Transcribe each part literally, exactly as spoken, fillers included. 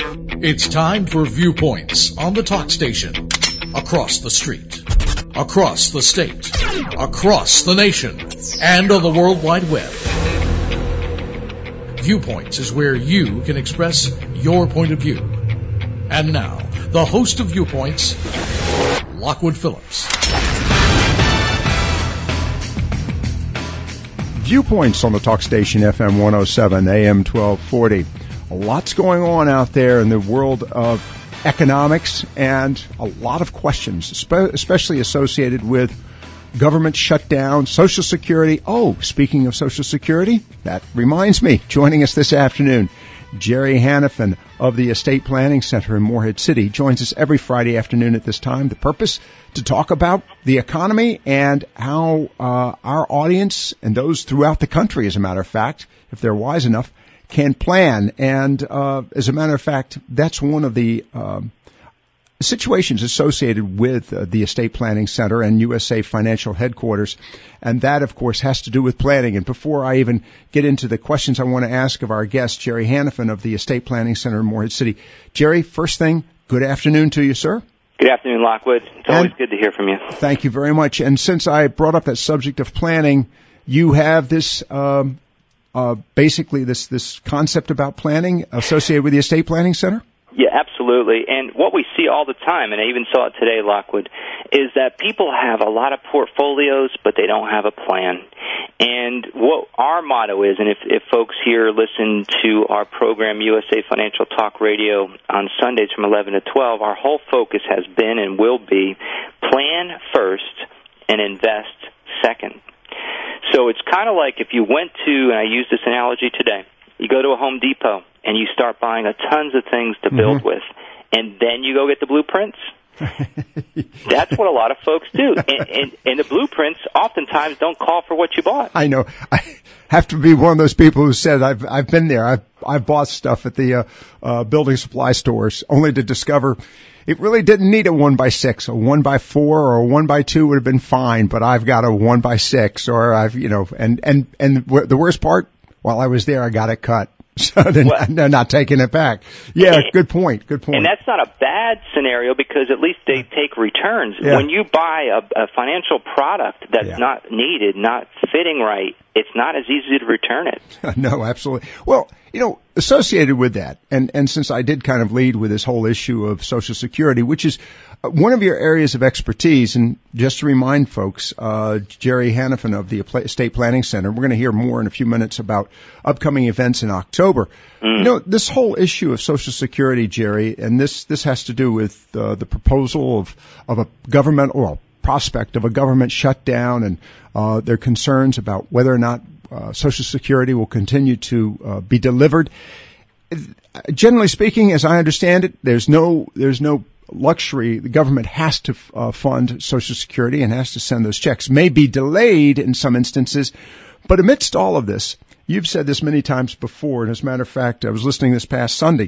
It's time for Viewpoints on the talk station. Across the street, across the state, across the nation, and on the World Wide Web. Viewpoints is where you can express your point of view. And now, the host of Viewpoints, Lockwood Phillips. Viewpoints on the talk station F M one oh seven, A M twelve forty. Lots going on out there in the world of economics and a lot of questions, especially associated with government shutdown, Social Security. Oh, speaking of Social Security, that reminds me, joining us this afternoon, Jerry Hanifin of the Estate Planning Center in Morehead City joins us every Friday afternoon at this time. The purpose, to talk about the economy and how uh, our audience and those throughout the country, as a matter of fact, if they're wise enough, can plan. And uh, as a matter of fact, that's one of the uh, situations associated with uh, the Estate Planning Center and U S A Financial Headquarters. And that, of course, has to do with planning. And before I even get into the questions I want to ask of our guest, Jerry Hanifin of the Estate Planning Center in Morehead City. Jerry, first thing, good afternoon to you, sir. Good afternoon, Lockwood. It's always and good to hear from you. Thank you very much. And since I brought up that subject of planning, you have this um, uh, basically this, this concept about planning associated with the Estate Planning Center? Yeah, absolutely. And what we see all the time, and I even saw it today, Lockwood, is that people have a lot of portfolios, but they don't have a plan. And what our motto is, and if, if folks here listen to our program, U S A Financial Talk Radio, on Sundays from eleven to twelve, our whole focus has been and will be plan first and invest second. So it's kind of like if you went to, and I use this analogy today, you go to a Home Depot and you start buying a tons of things to build mm-hmm. with, and then you go get the blueprints. That's what a lot of folks do. And, and, and the blueprints oftentimes don't call for what you bought. I know. I have to be one of those people who said, I've I've been there. I've, I've bought stuff at the uh, uh, building supply stores only to discover it really didn't need a one by six. A one by four or a one by two would have been fine, but I've got a one by six, or I've, you know, and, and, and the worst part, while I was there, I got it cut. So they're, well, not, they're not taking it back. Yeah, and, good point, good point. And that's not a bad scenario because at least they take returns. Yeah. When you buy a, a financial product that's yeah. not needed, not fitting right, it's not as easy to return it. No, absolutely. Well, you know, associated with that, and, and since I did kind of lead with this whole issue of Social Security, which is one of your areas of expertise, and just to remind folks, uh, Jerry Hanifin of the Estate Planning Center, we're going to hear more in a few minutes about upcoming events in October. Mm. You know, this whole issue of Social Security, Jerry, and this, this has to do with uh, the proposal of, of a government, or prospect of a government shutdown, and uh, their concerns about whether or not uh, Social Security will continue to uh, be delivered. Generally speaking, as I understand it, there's no, there's no luxury. The government has to uh, fund Social Security and has to send those checks. May be delayed in some instances, but amidst all of this, you've said this many times before, and as a matter of fact, I was listening this past Sunday,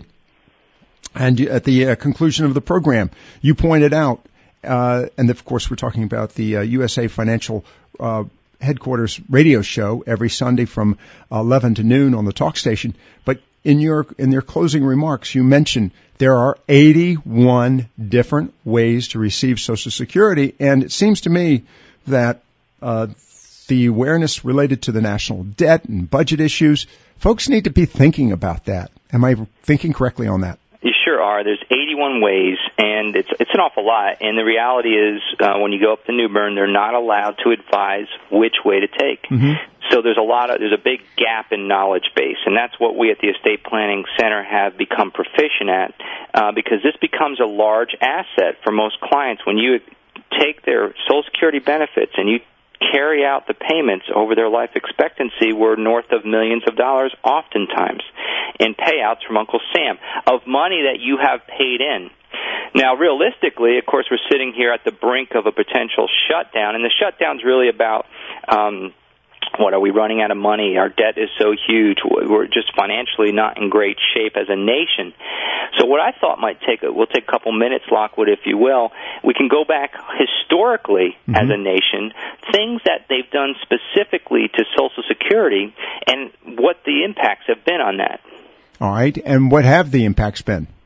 and at the uh, conclusion of the program, you pointed out, uh, and of course we're talking about the uh, U S A Financial uh, Headquarters radio show every Sunday from eleven to noon on the talk station, but in your in your closing remarks, you mentioned there are eighty-one different ways to receive Social Security, and it seems to me that uh, the awareness related to the national debt and budget issues, folks need to be thinking about that. Am I thinking correctly on that? You sure are. There's eighty-one ways, and it's it's an awful lot. And the reality is, uh, when you go up to New Bern, they're not allowed to advise which way to take. Mm-hmm. So there's a lot of there's a big gap in knowledge base, and that's what we at the Estate Planning Center have become proficient at, uh, because this becomes a large asset for most clients. When you take their Social Security benefits and you carry out the payments over their life expectancy, we're north of millions of dollars oftentimes in payouts from Uncle Sam of money that you have paid in. Now, realistically, of course, we're sitting here at the brink of a potential shutdown, and the shutdown's really about um, what are we running out of money? Our debt is so huge. We're just financially not in great shape as a nation. So what I thought might take, a, we'll take a couple minutes, Lockwood, if you will. We can go back historically mm-hmm. as a nation, things that they've done specifically to Social Security and what the impacts have been on that. All right. And what have the impacts been?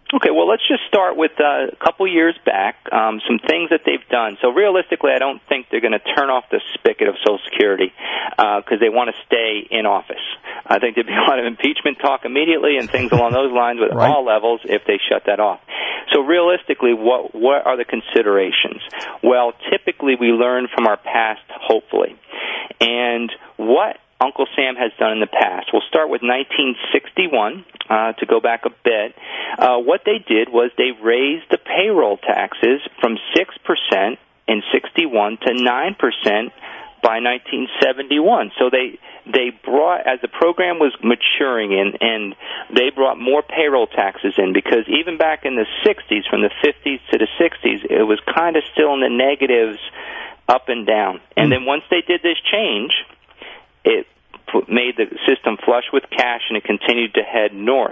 Okay, well, let's just start with uh, a couple years back, um, some things that they've done. So realistically, I don't think they're going to turn off the spigot of Social Security because uh, they want to stay in office. I think there'd be a lot of impeachment talk immediately and things along those lines with right. all levels if they shut that off. So realistically, what what are the considerations? Well, typically we learn from our past, hopefully. And what Uncle Sam has done in the past. We'll start with nineteen sixty-one, uh, to go back a bit. Uh, what they did was they raised the payroll taxes from six percent in sixty-one to nine percent by nineteen seventy-one. So they they brought, as the program was maturing in, and they brought more payroll taxes in, because even back in the sixties, from the fifties to the sixties, it was kind of still in the negatives up and down. And then once they did this change, it made the system flush with cash, and it continued to head north.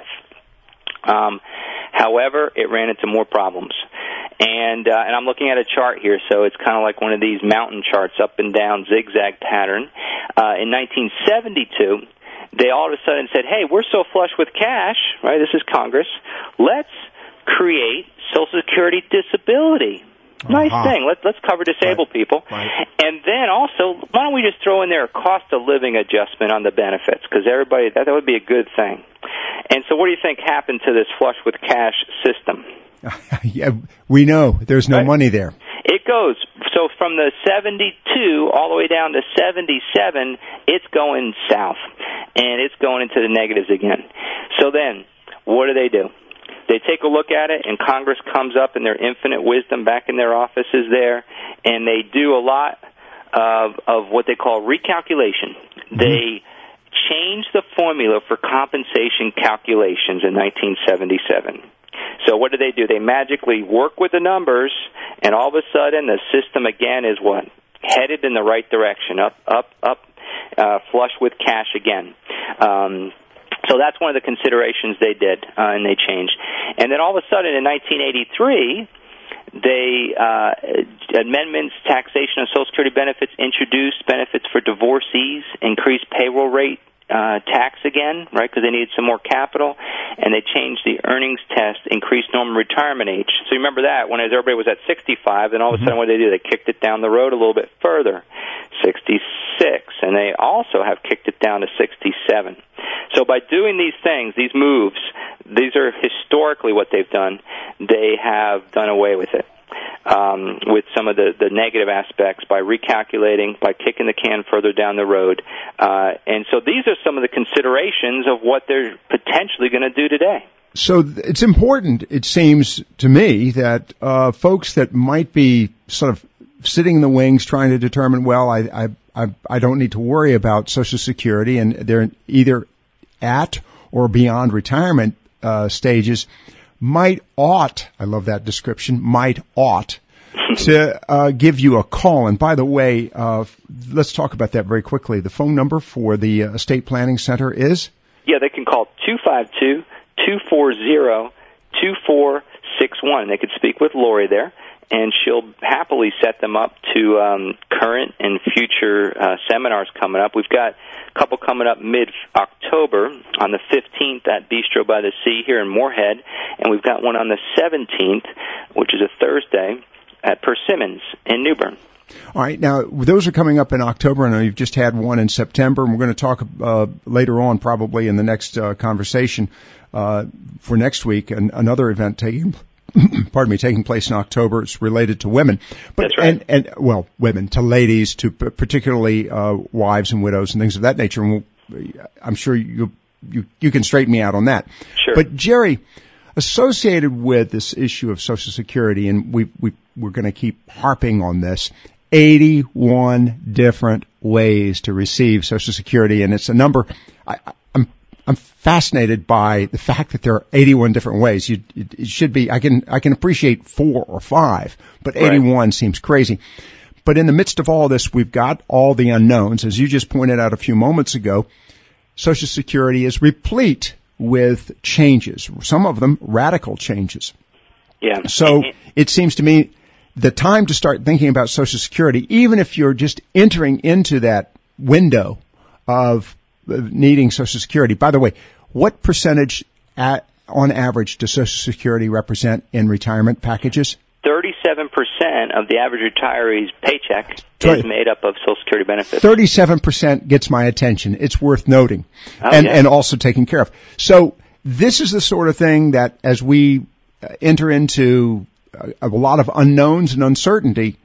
Um, however, it ran into more problems. And, uh, and I'm looking at a chart here, so it's kind of like one of these mountain charts, up and down, zigzag pattern. Uh, in nineteen seventy-two, they all of a sudden said, hey, we're so flush with cash, right, this is Congress, let's create Social Security disability. Nice uh-huh. thing. Let's let's cover disabled right. people, right. and then also, why don't we just throw in there a cost of living adjustment on the benefits? Because everybody, that, that would be a good thing. And so, what do you think happened to this flush with cash system? yeah, we know there's no right. money there. It goes so from the seventy-two all the way down to seventy-seven. It's going south, and it's going into the negatives again. So then, what do they do? They take a look at it, and Congress comes up in their infinite wisdom back in their offices there, and they do a lot of, of what they call recalculation. Mm-hmm. They changed the formula for compensation calculations in nineteen seventy-seven. So what do they do? They magically work with the numbers, and all of a sudden the system again is what? Headed in the right direction, up, up, up, uh, flush with cash again. Um So that's one of the considerations they did, uh, and they changed. And then all of a sudden, in nineteen eighty-three, they uh, amendments, taxation of Social Security benefits, introduced benefits for divorcees, increased payroll rate uh, tax again, right, because they needed some more capital, and they changed the earnings test, increased normal retirement age. So you remember that, when everybody was at sixty-five, then all of a sudden what did they do? They kicked it down the road a little bit further, sixty-six, and they also have kicked it down to sixty-seven. So by doing these things, these moves, these are historically what they've done. They have done away with it, um, with some of the, the negative aspects by recalculating, by kicking the can further down the road. Uh, and so these are some of the considerations of what they're potentially going to do today. So it's important, it seems to me, that uh, folks that might be sort of sitting in the wings trying to determine, well, I, I, I, I don't need to worry about Social Security, and they're either at or beyond retirement uh, stages, might ought, I love that description, might ought to uh, give you a call. And by the way, uh, let's talk about that very quickly. The phone number for the uh, Estate Planning Center is? Yeah, they can call two five two, two four zero, two four six one. They could speak with Lori there, and she'll happily set them up to um, current and future uh, seminars coming up. We've got a couple coming up mid-October on the fifteenth at Bistro by the Sea here in Moorhead, and we've got one on the seventeenth, which is a Thursday, at Persimmons in New Bern. All right. Now, those are coming up in October. I know you've just had one in September, and we're going to talk uh, later on, probably in the next uh, conversation uh, for next week, and another event taking pardon me, taking place in October. It's related to women. But, That's right. And, and, well, women, to ladies, to p- particularly uh, wives and widows and things of that nature. And we'll, I'm sure you, you you can straighten me out on that. Sure. But, Jerry, associated with this issue of Social Security, and we, we, we're going to keep harping on this, eighty-one different ways to receive Social Security, and it's a number I, I'm I'm fascinated by the fact that there are eighty-one different ways. You, it, it should be, I can, I can appreciate four or five, but eighty-one right. seems crazy. But in the midst of all this, we've got all the unknowns. As you just pointed out a few moments ago, Social Security is replete with changes, some of them radical changes. Yeah. So it seems to me the time to start thinking about Social Security, even if you're just entering into that window of needing Social Security. By the way, what percentage at, on average, does Social Security represent in retirement packages? thirty-seven percent of the average retiree's paycheck is made up of Social Security benefits. thirty-seven percent gets my attention. It's worth noting. Oh, and, yeah. and also taken care of. So this is the sort of thing that as we enter into a, a lot of unknowns and uncertainty,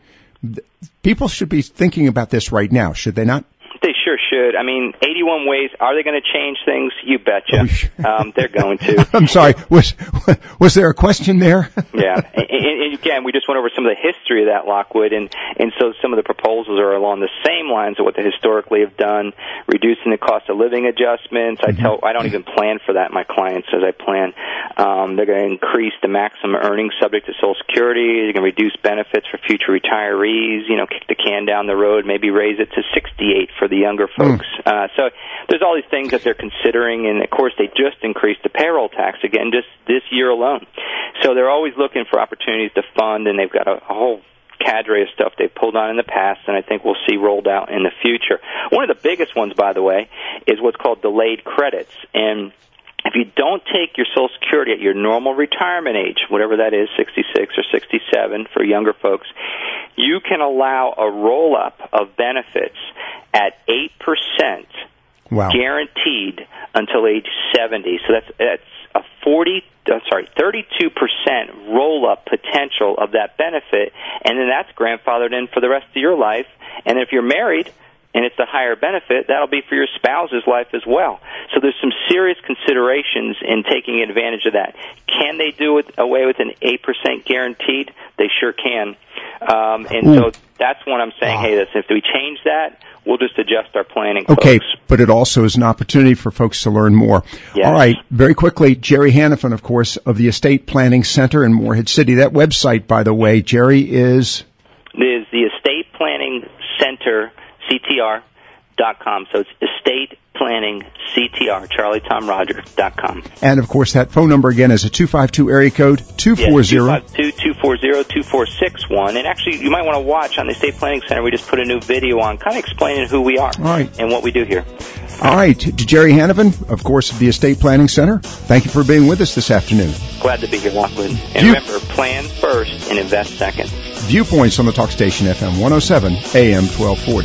people should be thinking about this right now, should they not? They sure should. I mean, eighty-one ways, are they going to change things? You betcha. Um, they're going to. I'm sorry, was was there a question there? Yeah. And, and again, we just went over some of the history of that, Lockwood, and, and so some of the proposals are along the same lines of what they historically have done, reducing the cost of living adjustments. I tell, I don't even plan for that, my clients, as I plan. Um, they're going to increase the maximum earnings subject to Social Security. They're going to reduce benefits for future retirees, you know, kick the can down the road, maybe raise it to sixty-eight for the younger folks. Mm. Uh, so there's all these things that they're considering, and of course they just increased the payroll tax again just this year alone. So they're always looking for opportunities to fund, and they've got a, a whole cadre of stuff they've pulled on in the past, and I think we'll see rolled out in the future. One of the biggest ones, by the way, is what's called delayed credits. And if you don't take your Social Security at your normal retirement age, whatever that is, sixty-six or sixty-seven for younger folks, you can allow a roll-up of benefits at eight percent wow. guaranteed until age seventy. So that's that's a forty, uh, sorry, thirty-two percent roll-up potential of that benefit, and then that's grandfathered in for the rest of your life. And if you're married and it's a higher benefit, that'll be for your spouse's life as well. So there's some serious considerations in taking advantage of that. Can they do it away with an eight percent guaranteed? They sure can. Um, and Ooh. so that's when I'm saying, wow. hey, listen, if we change that, we'll just adjust our planning. Okay, folks. But it also is an opportunity for folks to learn more. Yes. All right, very quickly, Jerry Hanifin, of course, of the Estate Planning Center in Morehead City. That website, by the way, Jerry, is? Is the Estate Planning Center, C T R dot com. So it's Estate Planning C T R, Charlie Tom Roger dot com. And of course, that phone number again is a two five two area code two four zero. Yes, two five two, two four zero, two four six one. And actually, you might want to watch on the Estate Planning Center. We just put a new video on, kind of explaining who we are All right. and what we do here. All right, to Jerry Hanifin, of course, of the Estate Planning Center. Thank you for being with us this afternoon. Glad to be here, Lockwood. And View- remember, plan first and invest second. Viewpoints on the Talk Station, F M one oh seven, A M twelve forty.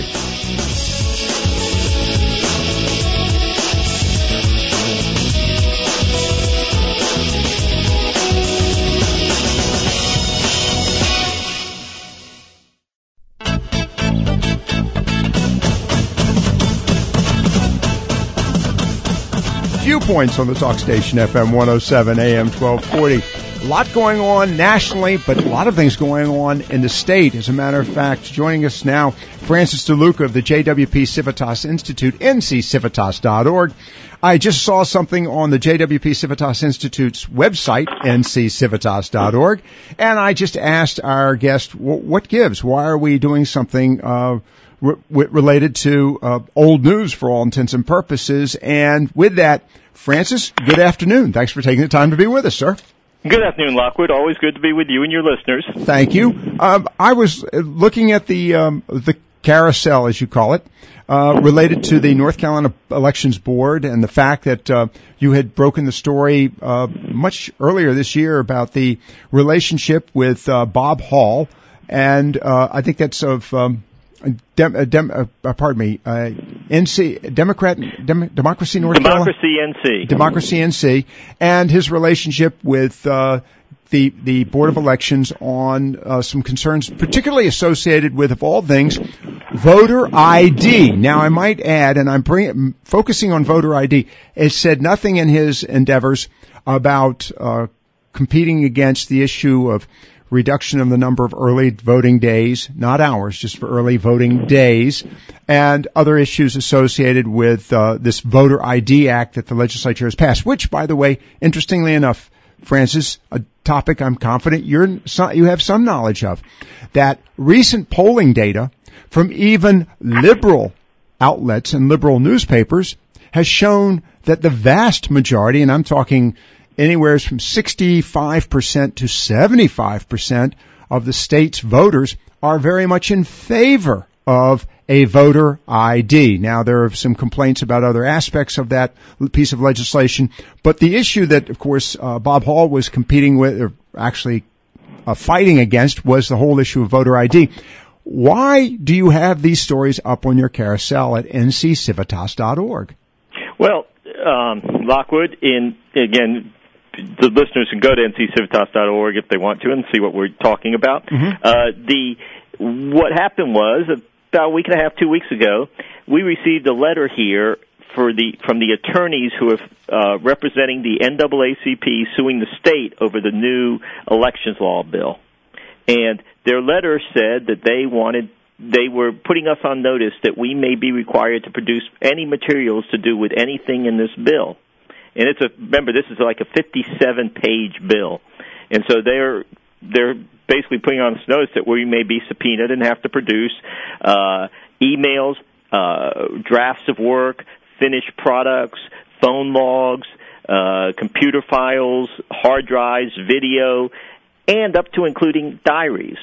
Viewpoints on the Talk Station, F M one oh seven, A M twelve forty. A lot going on nationally, but a lot of things going on in the state. As a matter of fact, joining us now, Francis DeLuca of the J W P Civitas Institute, N C civitas dot org. I just saw something on the J W P Civitas Institute's website, N C civitas dot org, and I just asked our guest, what gives? Why are we doing something uh re- related to uh old news for all intents and purposes? And with that, Francis, good afternoon. Thanks for taking the time to be with us, sir. Good afternoon, Lockwood. Always good to be with you and your listeners. Thank you. Um, I was looking at the um, the carousel, as you call it, uh, related to the North Carolina Elections Board and the fact that uh, you had broken the story uh, much earlier this year about the relationship with uh, Bob Hall, and uh, I think that's of um, Dem, uh, dem, uh, pardon me, uh, N C, Democrat, Dem, Democracy North Democracy Carolina? N C. Democracy N C, and his relationship with uh, the the Board of Elections on uh, some concerns, particularly associated with, of all things, voter I D. Now, I might add, and I'm bring, focusing on voter I D, it said nothing in his endeavors about uh, competing against the issue of reduction of the number of early voting days, not hours, just for early voting days, and other issues associated with uh, this Voter I D Act that the legislature has passed, which, by the way, interestingly enough, Francis, a topic I'm confident you're, you have some knowledge of, that recent polling data from even liberal outlets and liberal newspapers has shown that the vast majority, and I'm talking anywhere from sixty-five percent to seventy-five percent of the state's voters are very much in favor of a voter I D. Now, there are some complaints about other aspects of that piece of legislation, but the issue that, of course, uh, Bob Hall was competing with, or actually uh, fighting against, was the whole issue of voter I D. Why do you have these stories up on your carousel at N C Civitas dot org? Well, um, Lockwood, in, again, the listeners can go to N C Civitas dot org if they want to and see what we're talking about. Mm-hmm. Uh, the what happened was, about a week and a half, two weeks ago, we received a letter here for the from the attorneys who are uh, representing the N double A C P suing the state over the new elections law bill. And their letter said that they wanted, they were putting us on notice that we may be required to produce any materials to do with anything in this bill. And it's a, remember, this is like a fifty-seven page bill. And so they're, they're basically putting on us notice that we may be subpoenaed and have to produce, uh, emails, uh, drafts of work, finished products, phone logs, uh, computer files, hard drives, video, and up to including diaries.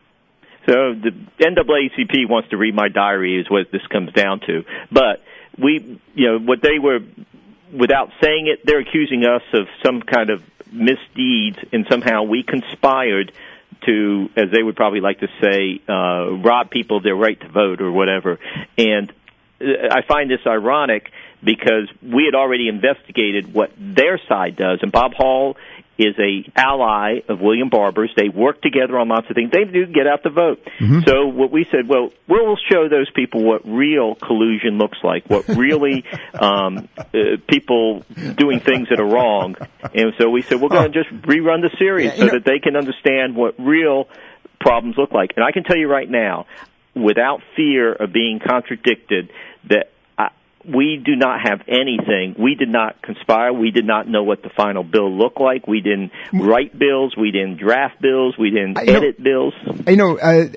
So the N double A C P wants to read my diary is what this comes down to. But we, you know, what they were, without saying it, they're accusing us of some kind of misdeeds, and somehow we conspired to, as they would probably like to say, uh, rob people of their right to vote or whatever. And I find this ironic because we had already investigated what their side does, and Bob Hall is a ally of William Barber's. They work together on lots of things. They do get out the vote. Mm-hmm. So what we said, well, we'll show those people what real collusion looks like, what really um, uh, people doing things that are wrong. And so we said, we're going to just rerun the series so that they can understand what real problems look like. And I can tell you right now, without fear of being contradicted, that we do not have anything. We did not conspire. We did not know what the final bill looked like. We didn't write bills. We didn't draft bills. We didn't you edit know, bills. You know, uh,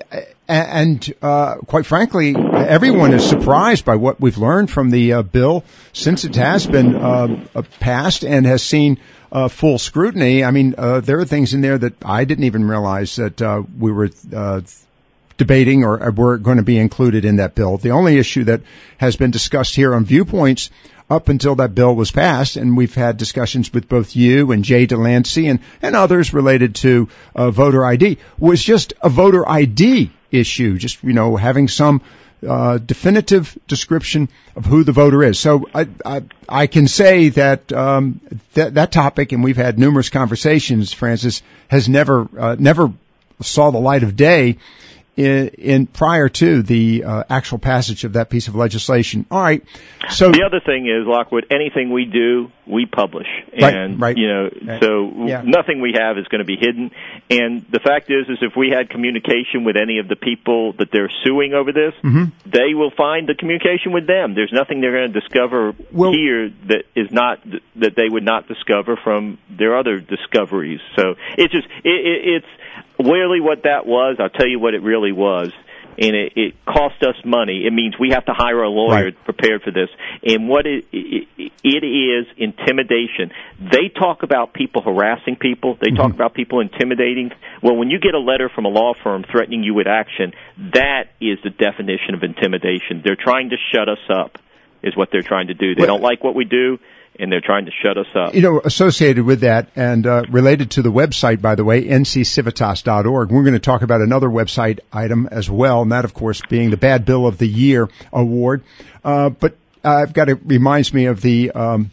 and uh, quite frankly, everyone is surprised by what we've learned from the uh, bill since it has been uh, passed and has seen uh, full scrutiny. I mean, uh, there are things in there that I didn't even realize that uh, we were uh debating or were going to be included in that bill. The only issue that has been discussed here on Viewpoints up until that bill was passed, and we've had discussions with both you and Jay Delancey and, and others related to uh, voter I D, was just a voter I D issue, just, you know, having some uh, definitive description of who the voter is. So I, I, I can say that, um, that, that topic, and we've had numerous conversations, Francis, has never, uh, never saw the light of day In, in prior to the uh, actual passage of that piece of legislation. All right. So the other thing is, Lockwood, anything we do, we publish, right, and right, you know, right. so yeah. nothing we have is going to be hidden. And the fact is, is if we had communication with any of the people that they're suing over this, mm-hmm. they will find the communication with them. There's nothing they're going to discover well, here that is not that they would not discover from their other discoveries. So it's just it, it, it's. Really what that was, I'll tell you what it really was, and it, it cost us money. It means we have to hire a lawyer right. prepared for this. And what it, it, it is intimidation. They talk about people harassing people. They mm-hmm. talk about people intimidating. Well, when you get a letter from a law firm threatening you with action, that is the definition of intimidation. They're trying to shut us up, is what they're trying to do. They well, don't like what we do, and they're trying to shut us up. You know, associated with that and uh, related to the website, by the way, N C Civitas dot org, we're going to talk about another website item as well, and that, of course, being the Bad Bill of the Year award. Uh, but uh, I've got it reminds me of the um,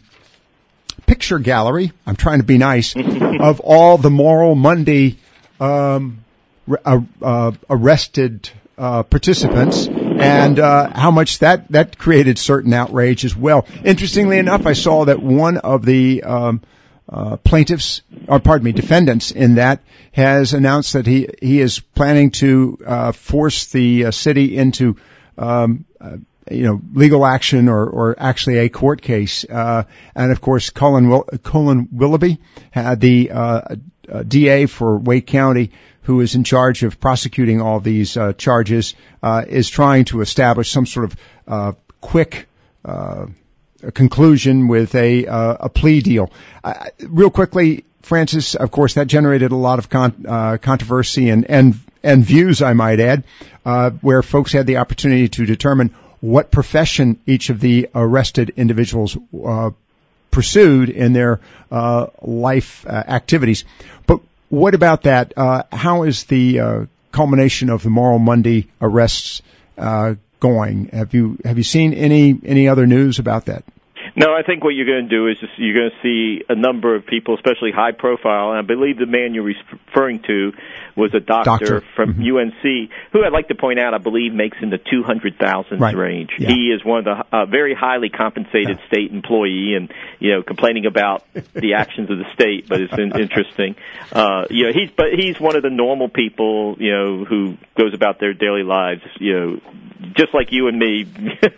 picture gallery, I'm trying to be nice, of all the Moral Monday um, uh, uh, arrested uh, participants. And uh how much that that created certain outrage as well. Interestingly enough, I saw that one of the um uh plaintiffs, or pardon me, defendants in that has announced that he he is planning to uh force the uh, city into um uh, you know legal action or or actually a court case. Uh and of course, Colin Will- Colin Willoughby, had the uh, uh D A for Wake County, who is in charge of prosecuting all these uh, charges, uh, is trying to establish some sort of uh, quick uh, conclusion with a uh, a plea deal. Uh, real quickly, Francis, of course, that generated a lot of con- uh, controversy and, and and views, I might add, uh, where folks had the opportunity to determine what profession each of the arrested individuals uh, pursued in their uh, life uh, activities. But what about that? Uh, how is the uh, culmination of the Moral Monday arrests uh, going? Have you have you seen any any other news about that? No, I think what you're going to do is just, you're going to see a number of people, especially high profile, and I believe the man you're referring to was a doctor, doctor. from mm-hmm. U N C, who I'd like to point out, I believe, makes in the two hundred thousand right. range. Yeah. He is one of the uh, very highly compensated yeah. state employee, and, you know, complaining about the actions of the state, but it's in, interesting. Uh, you know, he's, but he's one of the normal people, you know, who goes about their daily lives, you know, just like you and me.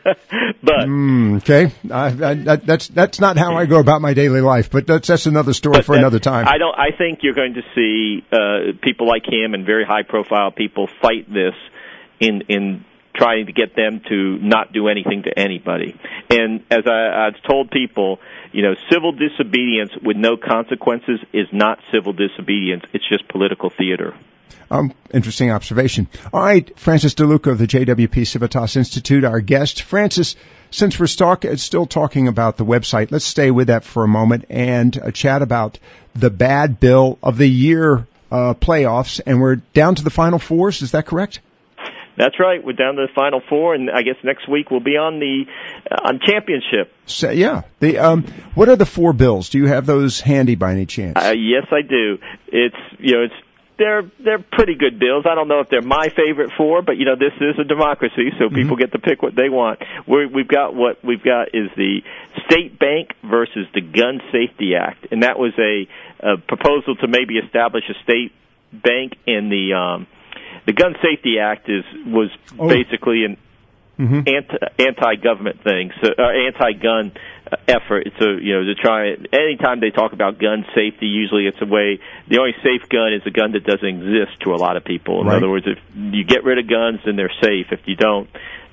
but mm, okay, I, I, that, that's that's not how I go about my daily life. But that's that's another story for another time. I don't. I think you're going to see uh, people like him and very high profile people fight this in in trying to get them to not do anything to anybody. And as I, I've told people, you know, civil disobedience with no consequences is not civil disobedience. It's just political theater. Um, interesting observation. All right, Francis DeLuca of the J W P Civitas Institute, our guest. Francis, since we're talk, still talking about the website, let's stay with that for a moment and uh, chat about the bad bill of the year uh, playoffs. And we're down to the Final Fours. Is that correct? That's right. We're down to the Final Four, and I guess next week we'll be on the uh, on championship. So, yeah. The um, what are the four bills? Do you have those handy by any chance? Uh, yes, I do. It's you know it's. They're they're pretty good bills. I don't know if they're my favorite four, but you know this is a democracy, so people mm-hmm. get to pick what they want. We're, we've got what we've got is the State Bank versus the Gun Safety Act, and that was a, a proposal to maybe establish a state bank. And the um, the Gun Safety Act is was oh. basically an mm-hmm. anti anti-government thing, so uh, anti-gun effort. It's a you know to try. Anytime they talk about gun safety, usually it's a way. The only safe gun is a gun that doesn't exist to a lot of people. In right. other words, if you get rid of guns, then they're safe. If you don't,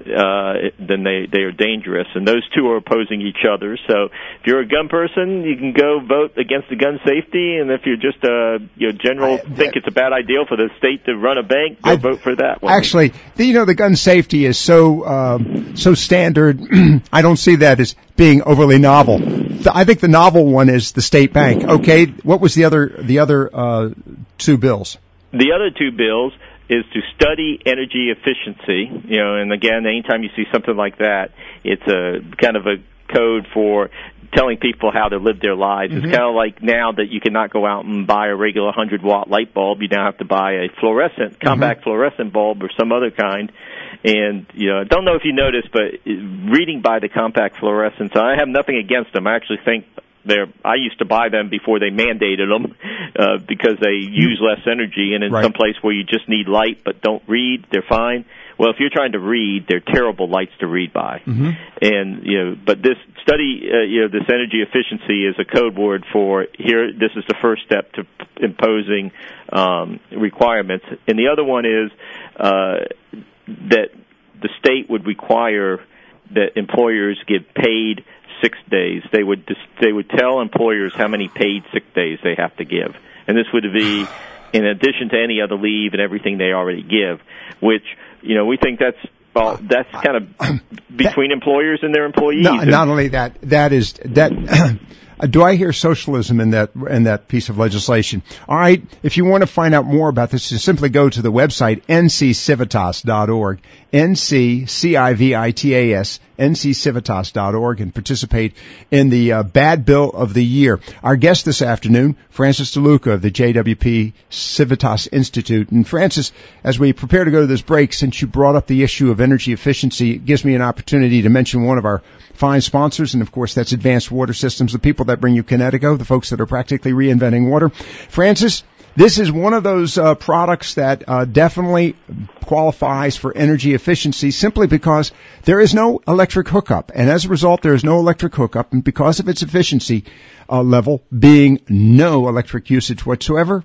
uh, then they they are dangerous. And those two are opposing each other. So if you're a gun person, you can go vote against the gun safety. And if you're just a you know general I, think it's a bad idea for the state to run a bank, go I, vote for that one. Actually, the, you know the gun safety is so um, so standard. I don't see that as being overly novel. I think the novel one is the state bank. Okay, what was the other the other uh, two bills? The other two bills is to study energy efficiency. You know, and again, anytime you see something like that, it's a kind of a code for telling people how to live their lives. Mm-hmm. It's kind of like now that you cannot go out and buy a regular one hundred watt light bulb. You now have to buy a fluorescent, compact mm-hmm. fluorescent bulb or some other kind. And, you know, I don't know if you noticed, but reading by the compact fluorescents, I have nothing against them. I actually think they're, I used to buy them before they mandated them, uh, because they use less energy. And in right. some place where you just need light but don't read, they're fine. Well, if you're trying to read, they're terrible lights to read by. Mm-hmm. And, you know, but this study, uh, you know, this energy efficiency is a code word for here, this is the first step to imposing, um, requirements. And the other one is, uh, that the state would require that employers give paid sick days. They would they would tell employers how many paid sick days they have to give, and this would be in addition to any other leave and everything they already give. Which you know we think that's well that's kind of between employers and their employees. No, not only that, that is that. Do I hear socialism in that in that piece of legislation? All right. If you want to find out more about this, just simply go to the website n c civitas dot org, N C C I V I T A S, N C civitas dot org, and participate in the uh, Bad Bill of the Year. Our guest this afternoon, Francis DeLuca of the J W P Civitas Institute. And Francis, as we prepare to go to this break, since you brought up the issue of energy efficiency, it gives me an opportunity to mention one of our fine sponsors, and of course that's Advanced Water Systems, the people that bring you Connecticut, the folks that are practically reinventing water. Francis, this is one of those uh, products that uh, definitely qualifies for energy efficiency simply because there is no electric hookup, and as a result there is no electric hookup, and because of its efficiency uh, level being no electric usage whatsoever,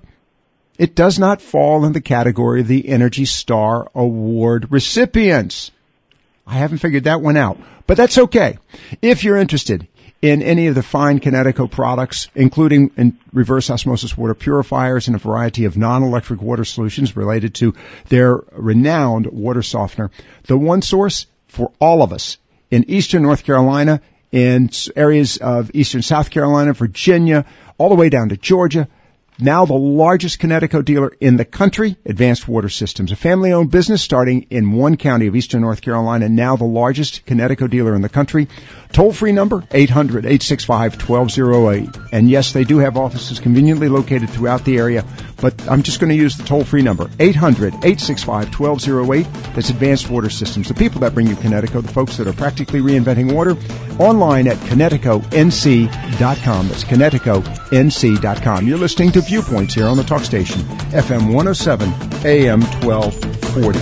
it does not fall in the category of the Energy Star Award recipients. I haven't figured that one out, but that's okay. If you're interested in any of the fine Kinetico products, including in reverse osmosis water purifiers and a variety of non-electric water solutions related to their renowned water softener. The one source for all of us in eastern North Carolina, in areas of eastern South Carolina, Virginia, all the way down to Georgia. Now the largest Kinetico dealer in the country, Advanced Water Systems, a family-owned business starting in one county of eastern North Carolina, now the largest Kinetico dealer in the country. Toll-free number, eight hundred, eight six five, one two zero eight. And yes, they do have offices conveniently located throughout the area, but I'm just going to use the toll-free number, eight hundred, eight six five, one two zero eight. That's Advanced Water Systems, the people that bring you Kinetico, the folks that are practically reinventing water, online at Kinetico N C dot com. That's Kinetico N C dot com. You're listening to Viewpoints here on the talk station, F M one oh seven, A M twelve forty.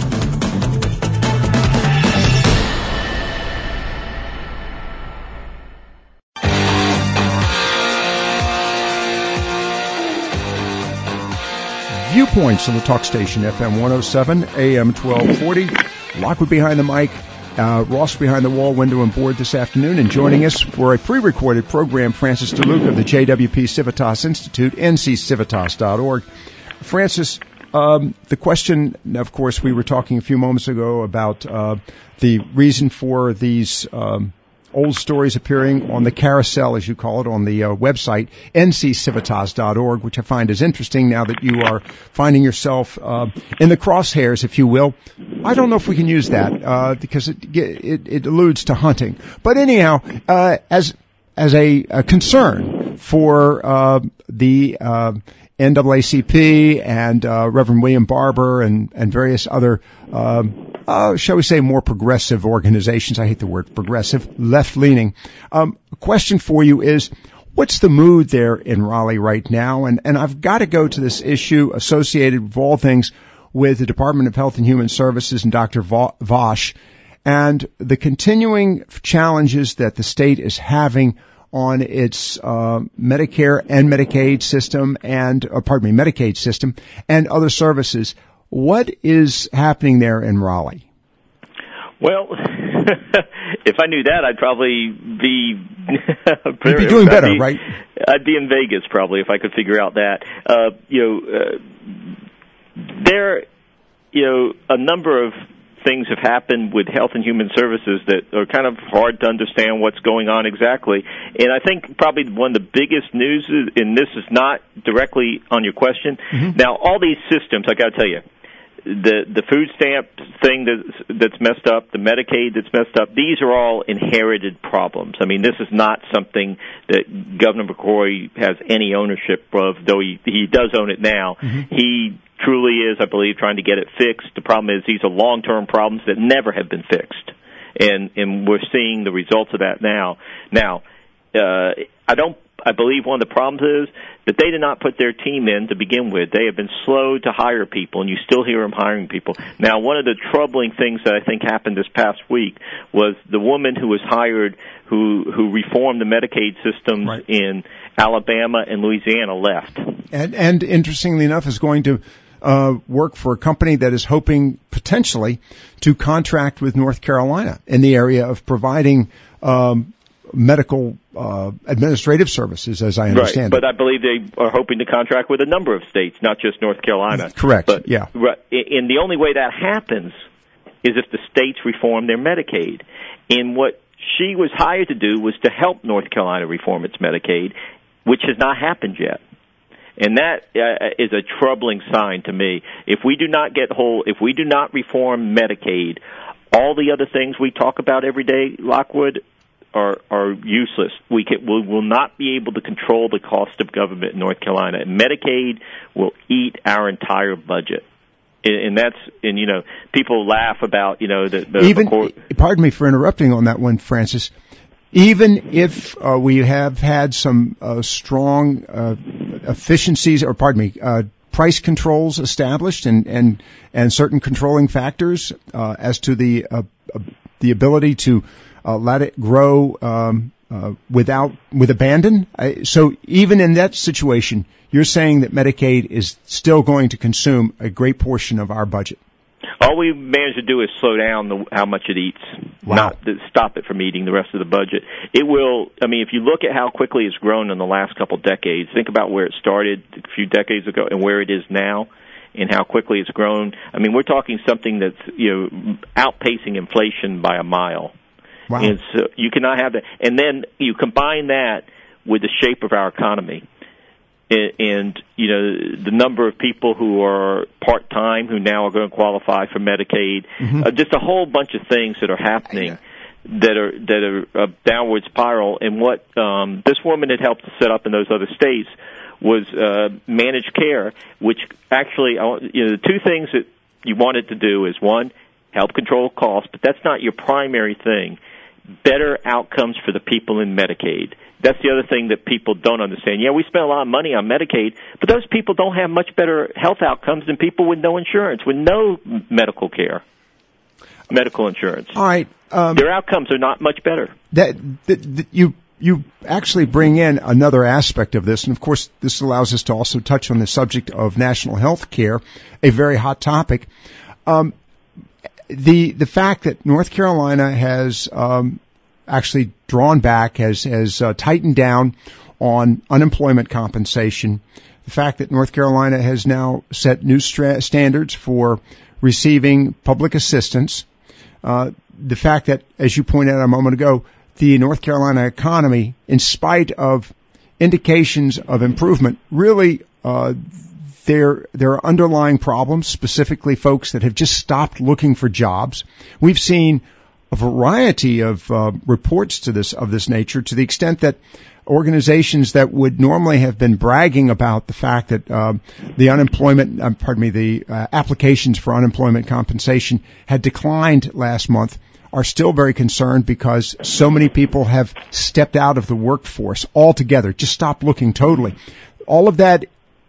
Viewpoints on the talk station, F M one oh seven, A M twelve forty. Lockwood behind the mic. Uh, Ross behind the wall, window and board this afternoon, and joining us for a pre-recorded program, Francis DeLuca of the J W P Civitas Institute, N C civitas dot org. Francis, um, the question, of course, we were talking a few moments ago about uh, the reason for these um, old stories appearing on the carousel, as you call it, on the uh, website, N C civitas dot org, which I find is interesting now that you are finding yourself uh, in the crosshairs, if you will. I don't know if we can use that uh, because it, it it alludes to hunting. But anyhow, uh, as as a, a concern for uh, the uh, N double A C P and uh, Reverend William Barber and and various other, um, uh, shall we say, more progressive organizations. I hate the word progressive, left-leaning. Um, a question for you is, what's the mood there in Raleigh right now? And and I've got to go to this issue associated with all things with the Department of Health and Human Services and Doctor Vaush and the continuing challenges that the state is having on its uh, Medicare and Medicaid system and, uh, pardon me, Medicaid system and other services. What is happening there in Raleigh? Well, if I knew that, I'd probably be You'd be doing better, I'd be, right? I'd be in Vegas probably if I could figure out that. Uh, you know, uh, there, you know, a number of things have happened with Health and Human Services that are kind of hard to understand what's going on exactly. And I think probably one of the biggest news, is, and this is not directly on your question. Mm-hmm. Now, all these systems, I got to tell you, the the food stamp thing that's, that's messed up, the Medicaid that's messed up, these are all inherited problems. I mean, this is not something that Governor McCrory has any ownership of, though he, he does own it now. Mm-hmm. He truly is, I believe, trying to get it fixed. The problem is these are long-term problems that never have been fixed, and and we're seeing the results of that now. Now, uh, I don't. I believe one of the problems is that they did not put their team in to begin with. They have been slow to hire people, and you still hear them hiring people. Now, one of the troubling things that I think happened this past week was the woman who was hired who who reformed the Medicaid systems right. in Alabama and Louisiana left. And, and interestingly enough, is going to uh, work for a company that is hoping potentially to contract with North Carolina in the area of providing um, medical uh, administrative services, as I understand right, it. But I believe they are hoping to contract with a number of states, not just North Carolina. Correct, but, yeah. Right, and the only way that happens is if the states reform their Medicaid. And what she was hired to do was to help North Carolina reform its Medicaid, which has not happened yet. And that uh, is a troubling sign to me. If we do not get whole, if we do not reform Medicaid, all the other things we talk about every day, Lockwood, are are useless. We can, we will not be able to control the cost of government in North Carolina. Medicaid will eat our entire budget. And that's, and you know, people laugh about, you know, the, the even, court. Pardon me for interrupting on that one, Francis. Even if uh, we have had some uh, strong uh, efficiencies, or pardon me, uh, price controls established and, and, and certain controlling factors uh, as to the uh, uh, the ability to uh, let it grow um, uh, without with abandon. I, so even in that situation, you're saying that Medicaid is still going to consume a great portion of our budget. All we manage to do is slow down the, how much it eats. wow. not stop it from eating the rest of the budget. It will, I mean, if you look at how quickly it's grown in the last couple of decades, think about where it started a few decades ago and where it is now and how quickly it's grown. I mean, we're talking something that's, you know, outpacing inflation by a mile. Wow. And so you cannot have that. And then you combine that with the shape of our economy. And, you know, the number of people who are part-time who now are going to qualify for Medicaid, mm-hmm. uh, just a whole bunch of things that are happening that are that are a downward spiral. And what um, this woman had helped to set up in those other states was uh, managed care, which actually, you know, the two things that you wanted to do is, one, help control costs, but that's not your primary thing. Better outcomes for the people in Medicaid. That's the other thing that people don't understand. Yeah, we spend a lot of money on Medicaid, but those people don't have much better health outcomes than people with no insurance, with no medical care, medical insurance. All right. Um, Their outcomes are not much better. That, that, that you you actually bring in another aspect of this, and of course this allows us to also touch on the subject of national health care, a very hot topic. Um, the the fact that North Carolina has um, actually drawn back, has has uh, tightened down on unemployment compensation, the fact that North Carolina has now set new stra- standards for receiving public assistance, uh, the fact that, as you pointed out a moment ago, the North Carolina economy, in spite of indications of improvement, really uh, there there are underlying problems, specifically folks that have just stopped looking for jobs. We've seen a variety of uh, reports to this of this nature, to the extent that organizations that would normally have been bragging about the fact that uh, the unemployment, uh, pardon me, the uh, applications for unemployment compensation had declined last month, are still very concerned because so many people have stepped out of the workforce altogether, just stopped looking totally. All of that,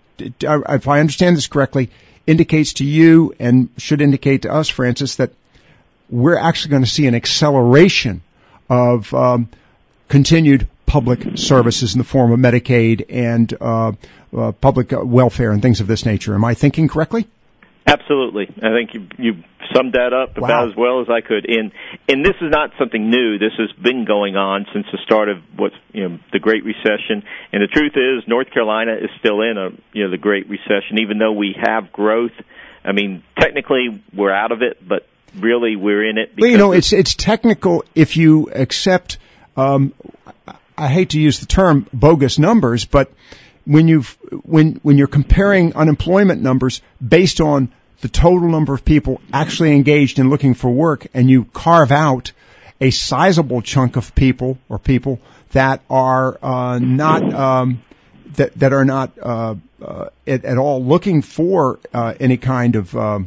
if I understand this correctly, indicates to you and should indicate to us, Francis, that we're actually going to see an acceleration of um, continued public services in the form of Medicaid and uh, uh, public welfare and things of this nature. Am I thinking correctly? Absolutely. I think you, you summed that up wow. about as well as I could. And and this is not something new. This has been going on since the start of what's, you know, the Great Recession. And the truth is, North Carolina is still in a, you know, the Great Recession, even though we have growth. I mean, technically we're out of it, but really we're in it. Well, you know, it's it's technical if you accept. Um, I hate to use the term bogus numbers, but when you've when when you're comparing unemployment numbers based on the total number of people actually engaged in looking for work, and you carve out a sizable chunk of people or people that are uh, not um, that that are not uh, uh, at, at all looking for uh, any kind of um,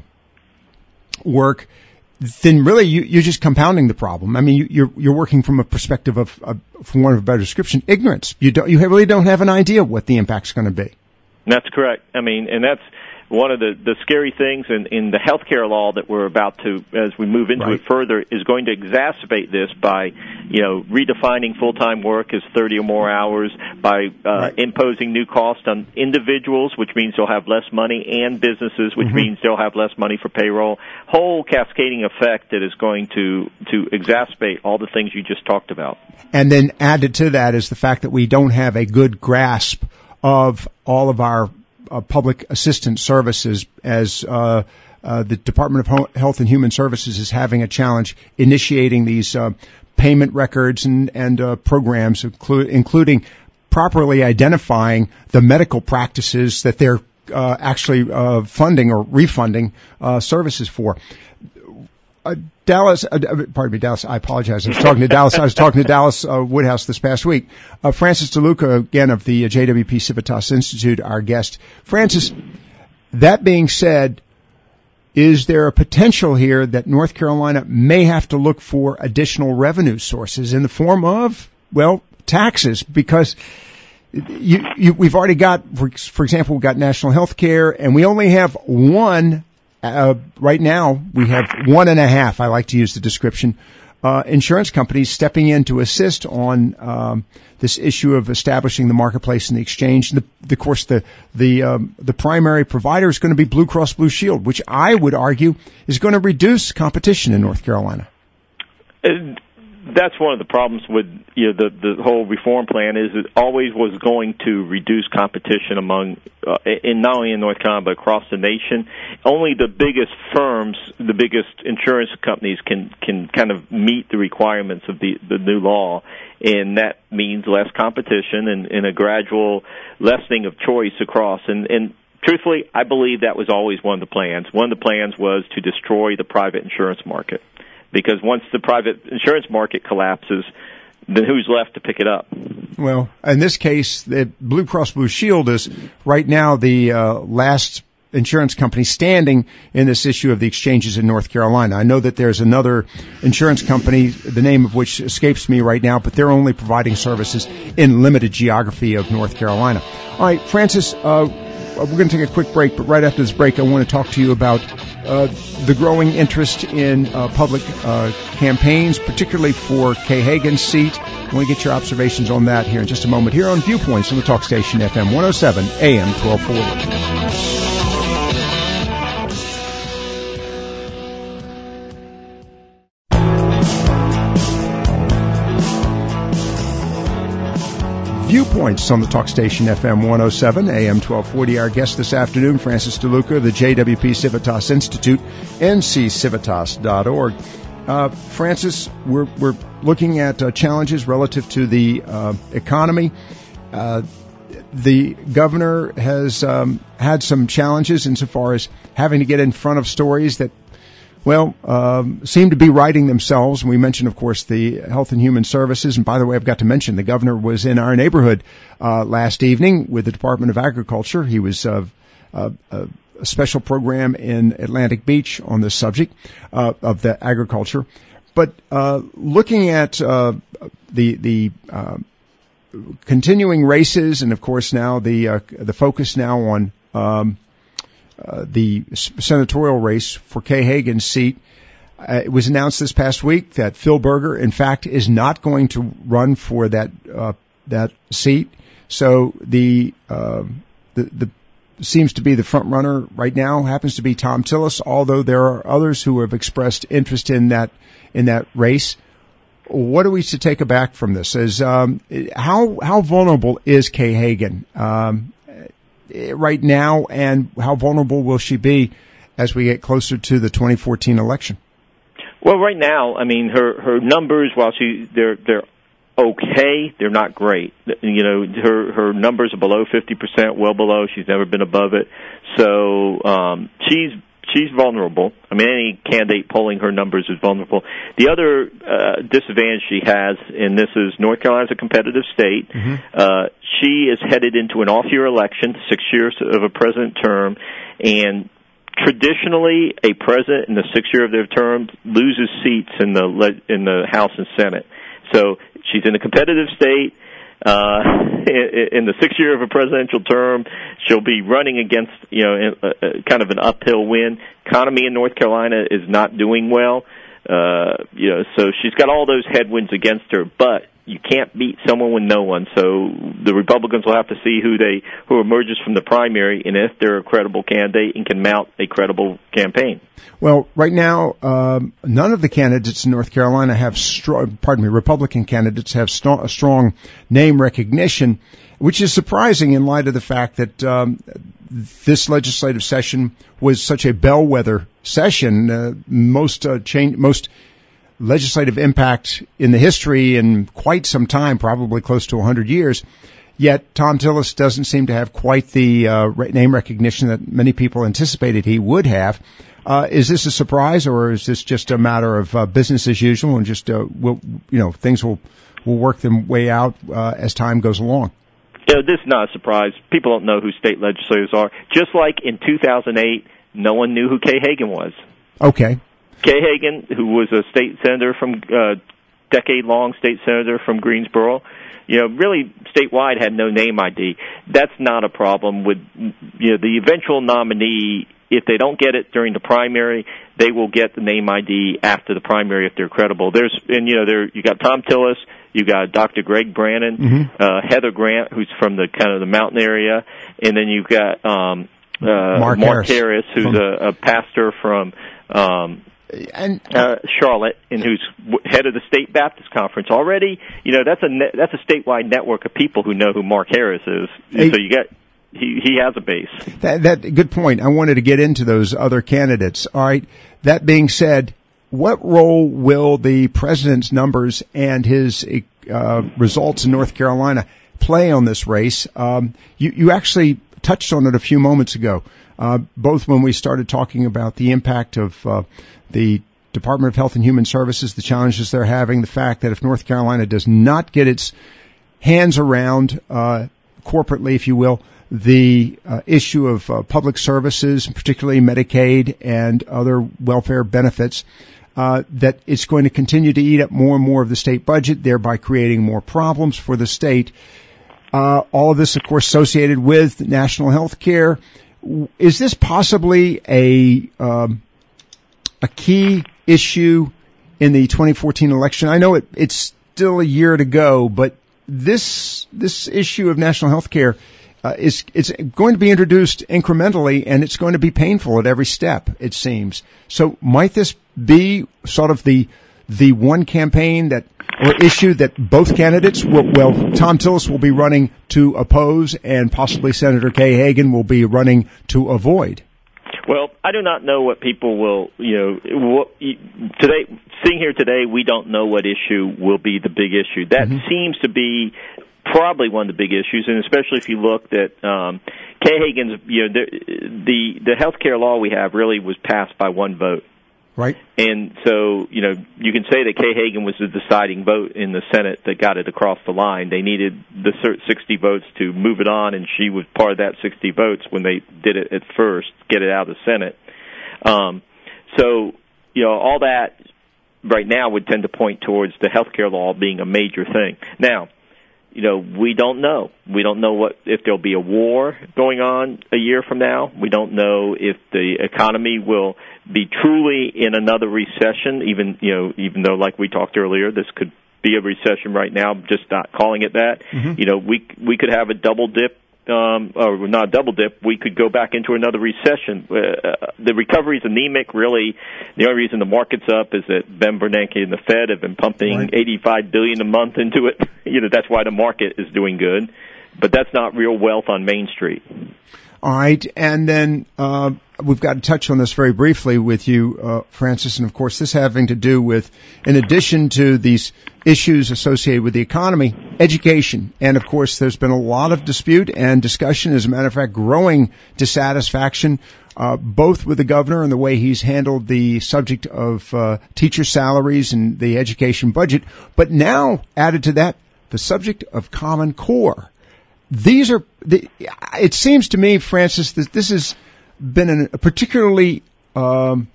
work, then really you, you're just compounding the problem. I mean, you, you're you're working from a perspective of, of, for want of a better description, ignorance. You don't, you really don't have an idea what the impact's going to be. That's correct. I mean, and that's one of the, the scary things in, in the healthcare law that we're about to, as we move into right. it further, is going to exacerbate this by, you know, redefining full-time work as thirty or more hours, by uh, right. imposing new costs on individuals, which means they'll have less money, and businesses, which mm-hmm. means they'll have less money for payroll. Whole cascading effect that is going to, to exacerbate all the things you just talked about. And then added to that is the fact that we don't have a good grasp of all of our Uh, public assistance services, as uh, uh, the Department of Ho- Health and Human Services is having a challenge initiating these uh, payment records and, and uh, programs, inclu- including properly identifying the medical practices that they're uh, actually uh, funding or refunding uh, services for. Uh, Dallas, uh, pardon me, Dallas, I apologize. I was talking to Dallas, I was talking to Dallas uh, Woodhouse this past week. Uh, Francis DeLuca, again, of the uh, J W P Civitas Institute, our guest. Francis, that being said, is there a potential here that North Carolina may have to look for additional revenue sources in the form of, well, taxes? Because you, you, we've already got, for, for example, we've got national health care, and we only have one Uh, right now, we have one and a half, I like to use the description, uh, insurance companies stepping in to assist on um, this issue of establishing the marketplace and the exchange. The, the, of course, the the um, the primary provider is going to be Blue Cross Blue Shield, which I would argue is going to reduce competition in North Carolina. And that's one of the problems with you know, the the whole reform plan is it always was going to reduce competition among, uh, in not only in North Carolina but across the nation. Only the biggest firms, the biggest insurance companies can can kind of meet the requirements of the the new law, and that means less competition and, and a gradual lessening of choice across. And, and truthfully, I believe that was always one of the plans. One of the plans was to destroy the private insurance market. Because once the private insurance market collapses, then who's left to pick it up? Well, in this case, the Blue Cross Blue Shield is right now the uh, last insurance company standing in this issue of the exchanges in North Carolina. I know that there's another insurance company, the name of which escapes me right now, but they're only providing services in limited geography of North Carolina. All right, Francis, uh, we're going to take a quick break, but right after this break, I want to talk to you about uh, the growing interest in uh, public uh, campaigns, particularly for Kay Hagan's seat. I want to get your observations on that here in just a moment, here on Viewpoints on the Talk Station F M one oh seven, A M twelve forty. Viewpoints on the Talk Station F M one oh seven, A M twelve forty. Our guest this afternoon, Francis DeLuca of the J W P Civitas Institute, N C civitas dot org. Uh, Francis, we're, we're looking at uh, challenges relative to the uh, economy. Uh, the governor has um, had some challenges insofar as having to get in front of stories that Well, um, seem to be righting themselves. We mentioned, of course, the Health and Human Services. And by the way, I've got to mention the governor was in our neighborhood uh, last evening with the Department of Agriculture. He was uh, uh, uh, a special program in Atlantic Beach on this subject uh, of the agriculture. But uh, looking at uh, the the uh, continuing races, and of course now the uh, the focus now on um, Uh, the senatorial race for Kay Hagan's seat. Uh, it was announced this past week that Phil Berger, in fact, is not going to run for that uh, that seat. So the uh, the, the seems to be the front runner right now happens to be Thom Tillis, although there are others who have expressed interest in that in that race. What are we to take aback from this? Is um, how how vulnerable is Kay Hagan Um right now, and how vulnerable will she be as we get closer to the twenty fourteen election? Well, right now, I mean, her her numbers, while she they're they're okay, they're not great. You know, her her numbers are below fifty percent, well below. She's never been above it. So um, she's she's vulnerable. I mean, any candidate polling her numbers is vulnerable. The other uh, disadvantage she has, and this is North Carolina's a competitive state, mm-hmm. uh, she is headed into an off-year election, six years of a president term, and traditionally a president in the sixth year of their term loses seats in the in the House and Senate. So she's in a competitive state. Uh, in, in the sixth year of a presidential term, she'll be running against, you know, a, a, kind of an uphill win. Economy in North Carolina is not doing well. Uh, you know, so she's got all those headwinds against her, but you can't beat someone with no one. So the Republicans will have to see who they who emerges from the primary and if they're a credible candidate and can mount a credible campaign. Well, right now, um, none of the candidates in North Carolina have strong, pardon me, Republican candidates have st- a strong name recognition, which is surprising in light of the fact that um, this legislative session was such a bellwether session. Uh, most uh, change, most legislative impact in the history in quite some time, probably close to one hundred years. Yet Thom Tillis doesn't seem to have quite the uh, name recognition that many people anticipated he would have. Uh, is this a surprise, or is this just a matter of uh, business as usual, and just uh, will, you know, things will will work their way out uh, as time goes along? You know, this is not a surprise. People don't know who state legislators are. Just like in two thousand eight, no one knew who Kay Hagan was. Okay. Kay Hagan, who was a state senator from uh, decade-long state senator from Greensboro, you know, really statewide had no name I D. That's not a problem with, you know, the eventual nominee. If they don't get it during the primary, they will get the name I D after the primary if they're credible. There's, and you know, there you got Thom Tillis, you got Doctor Greg Brannon, mm-hmm. uh, Heather Grant, who's from the kind of the mountain area, and then you've got um, uh, Mark, Mark Harris, Harris, who's from... a, a pastor from. Um, And uh, Charlotte, and who's head of the State Baptist Conference already. You know, that's a ne- that's a statewide network of people who know who Mark Harris is. Hey, so you get he he has a base. That, that good point. I wanted to get into those other candidates. All right. That being said, what role will the president's numbers and his uh, results in North Carolina play on this race? Um, you, you actually touched on it a few moments ago, uh, both when we started talking about the impact of uh, the Department of Health and Human Services, the challenges they're having, the fact that if North Carolina does not get its hands around, uh, corporately, if you will, the uh, issue of uh, public services, particularly Medicaid and other welfare benefits, uh, that it's going to continue to eat up more and more of the state budget, thereby creating more problems for the state. Uh, all of this, of course, associated with national health care. Is this possibly a um, a key issue in the twenty fourteen election? I know it, it's still a year to go, but this this issue of national health care uh, is it's going to be introduced incrementally, and it's going to be painful at every step, it seems. So might this be sort of the the one campaign that or issue that both candidates will, well, Thom Tillis will be running to oppose, and possibly Senator Kay Hagan will be running to avoid? Well, I do not know what people will, you know, what, today, sitting here today, we don't know what issue will be the big issue. That mm-hmm. seems to be probably one of the big issues, and especially if you looked at um, Kay Hagan's, you know, the, the, the health care law we have really was passed by one vote. Right. And so, you know, you can say that Kay Hagan was the deciding vote in the Senate that got it across the line. They needed the sixty votes to move it on, and she was part of that sixty votes when they did it at first, get it out of the Senate. Um, so, you know, all that right now would tend to point towards the health care law being a major thing. Now, you know, we don't know. We don't know what if there'll be a war going on a year from now. We don't know if the economy will be truly in another recession, even, you know, even though, like we talked earlier, this could be a recession right now, just not calling it that. Mm-hmm. You know, we we could have a double dip, um, or not a double dip. We could go back into another recession. Uh, the recovery is anemic, really. The only reason the market's up is that Ben Bernanke and the Fed have been pumping right. eighty-five billion dollars a month into it. You know, that's why the market is doing good. But that's not real wealth on Main Street. All right, and then uh, we've got to touch on this very briefly with you, uh, Francis, and of course this having to do with, in addition to these issues associated with the economy, education. And of course there's been a lot of dispute and discussion, as a matter of fact, growing dissatisfaction, uh, both with the governor and the way he's handled the subject of uh, teacher salaries and the education budget, but now added to that, the subject of Common Core. These are, the, it seems to me, Francis, that this has been an, a particularly um,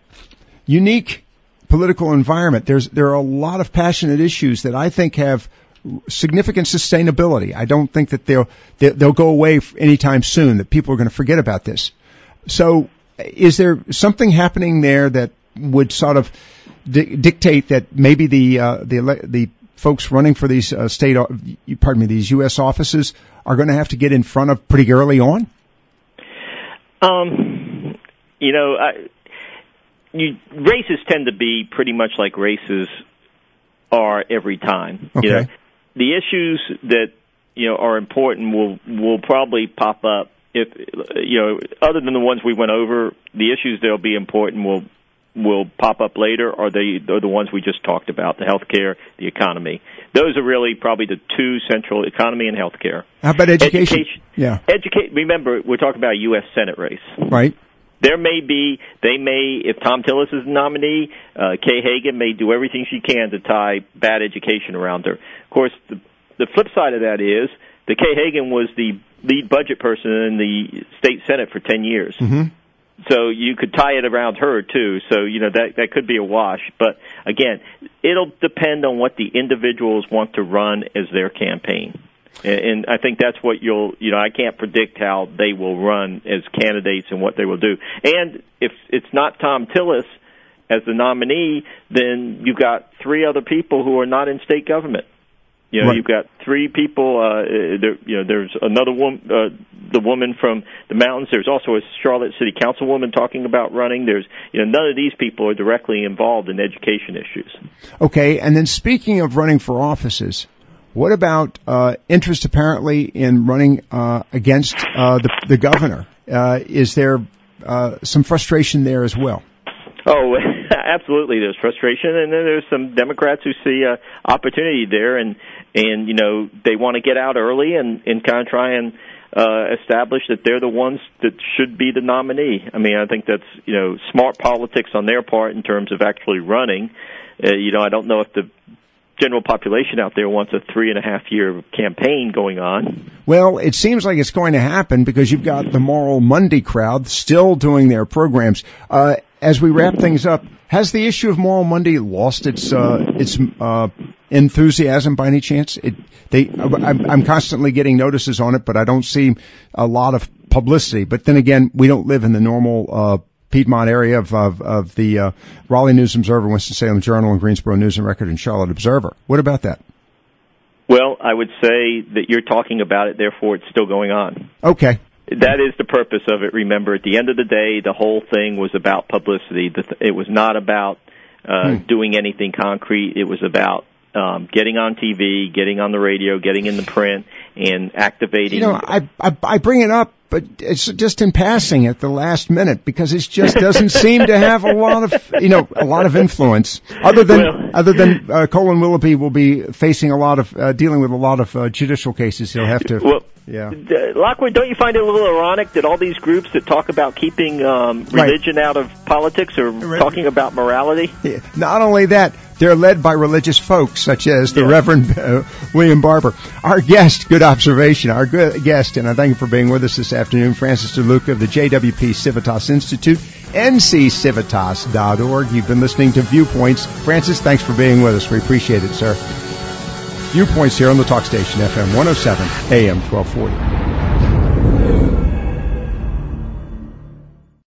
unique political environment. There's, there are a lot of passionate issues that I think have significant sustainability. I don't think that they'll, they'll go away anytime soon, that people are going to forget about this. So is there something happening there that would sort of di- dictate that maybe the, uh, the, the folks running for these uh, state, pardon me, these U S offices are going to have to get in front of pretty early on? Um, you know, I, you, races tend to be pretty much like races are every time. Okay. You know, the issues that, you know, are important will will probably pop up if, you know, other than the ones we went over, the issues that'll be important will will pop up later are the are the ones we just talked about, the healthcare, the economy. Those are really probably the two central, economy and healthcare. How about education? education yeah. Educate. Remember, we're talking about a U S Senate race. Right. There may be, they may, if Thom Tillis is the nominee, uh, Kay Hagan may do everything she can to tie bad education around her. Of course, the, the flip side of that is that Kay Hagan was the lead budget person in the state Senate for ten years. Mm-hmm. So you could tie it around her, too. So, you know, that that could be a wash. But, again, it'll depend on what the individuals want to run as their campaign. And, and I think that's what you'll, you know, I can't predict how they will run as candidates and what they will do. And if it's not Thom Tillis as the nominee, then you've got three other people who are not in state government. You know, right. You've got three people. Uh, there, you know, there's another woman, uh, the woman from the mountains. There's also a Charlotte City Councilwoman talking about running. There's, you know, none of these people are directly involved in education issues. Okay, and then speaking of running for offices, what about uh, interest apparently in running uh, against uh, the, the governor? Uh, is there uh, some frustration there as well? Oh, absolutely. There's frustration, and then there's some Democrats who see uh, opportunity there, and and you know they want to get out early and and kind of try and uh, establish that they're the ones that should be the nominee. I mean, I think that's you know smart politics on their part in terms of actually running. Uh, you know, I don't know if the general population out there wants a three and a half year campaign going on. Well, it seems like it's going to happen because you've got the Moral Monday crowd still doing their programs. Uh, as we wrap things up, has the issue of Moral Monday lost its uh, its uh, enthusiasm by any chance? It, they, I'm, I'm constantly getting notices on it, but I don't see a lot of publicity. But then again, we don't live in the normal uh, Piedmont area of, of, of the uh, Raleigh News Observer, Winston-Salem Journal, and Greensboro News and Record, and Charlotte Observer. What about that? Well, I would say that you're talking about it, therefore it's still going on. Okay. That is the purpose of it. Remember, at the end of the day, the whole thing was about publicity. It was not about uh, hmm. doing anything concrete. It was about um, getting on T V, getting on the radio, getting in the print, and activating. You know, I, I, I bring it up, but it's just in passing at the last minute because it just doesn't seem to have a lot of, you know, a lot of influence. Other than, well, other than uh, Colin Willoughby will be facing a lot of, uh, dealing with a lot of uh, judicial cases. He'll have to. Well, yeah. Uh, Lockwood, don't you find it a little ironic that all these groups that talk about keeping um, religion right. out of politics are right. talking about morality? Yeah. Not only that, they're led by religious folks such as the yeah. Reverend uh, William Barber. Our guest, good observation, our good guest, and I thank you for being with us this afternoon, Francis DeLuca of the J W P Civitas Institute, N C civitas dot org. You've been listening to Viewpoints. Francis, thanks for being with us. We appreciate it, sir. Viewpoints here on the Talk Station, F M one oh seven, A M twelve forty.